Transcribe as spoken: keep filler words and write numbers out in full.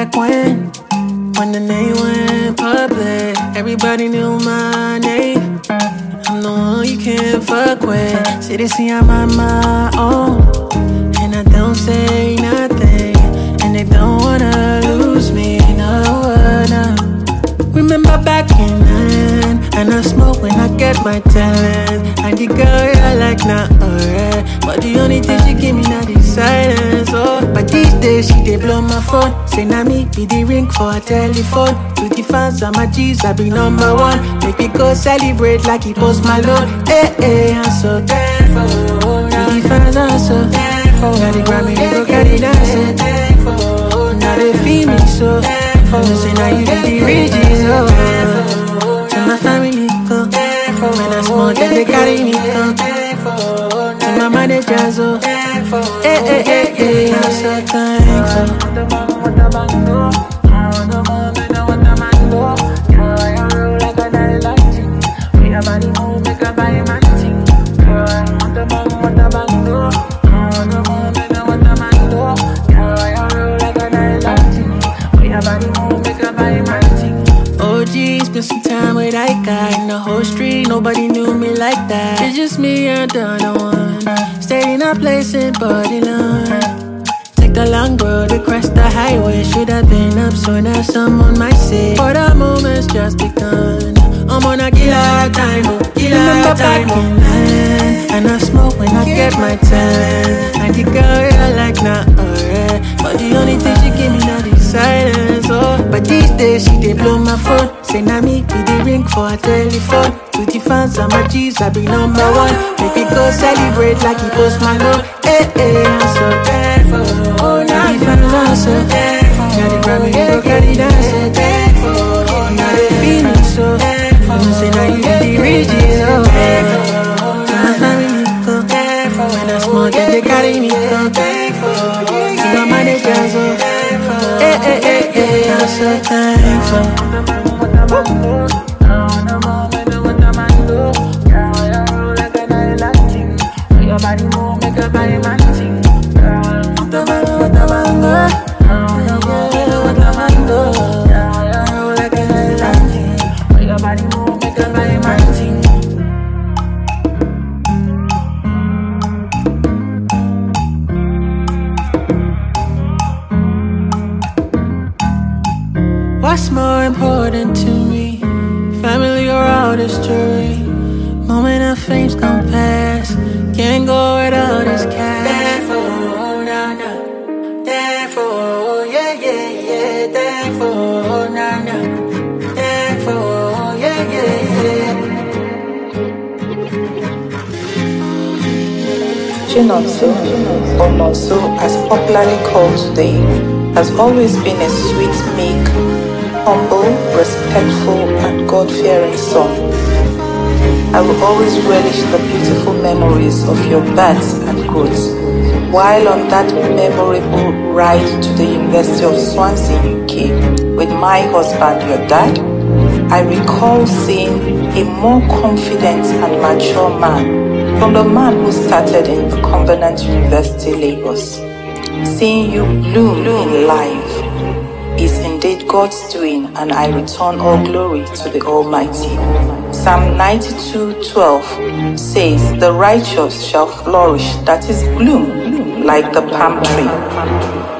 back when, when the name went public, everybody knew my name. I'm the one you can't fuck with. See, they see I'm on my own, and I don't say nothing, and they don't wanna lose me, no, no. Remember back in then, and I smoke when I get my talent. And the girl I like not alright, but the only thing she give me now is silence. Oh, but these days she dey blow my phone. Say na me be the ring for a telephone. To the fans and my G's, I be number one. Make me go celebrate like he post my load. Hey, hey, I'm so thankful. To the fans, I'm so thankful. Now they Grammy, they go carry dancing. Now they feel me so thankful. Say now you be the riches, oh. To my family, go. When I smoke, then they carry me, go. To my managers, oh. Hey, hey, hey, hey, I'm so thankful. Oh geez, spent some time with that guy. In the whole street, nobody knew me like that. It's just me and the other one. Stayed in a place in Babylon. Take the long road across the highway. Should have been up soon as someone might say, but the moment's just begun. I'm on a killer time, oh, killer time, oh. And I smoke when I get my talent. And the girl I like not alright, but the only thing she give me now is silence, oh. But these days she dey blow my phone. Say na me be the ring for a telephone. To the fans and my G's, I be number one. Make me go celebrate like he post my note. Hey, hey, I'm so thankful. Oh, now the fans are so thankful. Now the Grammy, they go carry dancing. Now they feel me so thankful. Say now you be the riches, oh. To my family, go. When I smoke, then they carry me, go. To my managers, oh. Hey, hey, hey, hey, I'm so thankful. Your body move, make a body man sing. Girl, what the man, what the man go? What the man go? Girl, like a lightning. Your body move, make a body man sing. What's more important to me? Family or all this jury? Moment of fame's gon' pass. Can't go without this cash. Thankful, nah, nah. Thankful, yeah, yeah, yeah. Thankful, nah, nah. Thankful, yeah, yeah, yeah. Chinonso, or Nonso as popularly called today, has always been a sweet, meek, humble, respectful, and God-fearing son. I will always relish the beautiful memories of your birth and growth. While on that memorable ride to the University of Swansea, U K, with my husband, your dad, I recall seeing a more confident and mature man from the man who started in the Covenant University, Lagos. Seeing you bloom in life is indeed God's doing, and I return all glory to the Almighty. Psalm ninety-two twelve says, "The righteous shall flourish," that is, bloom, like the palm tree.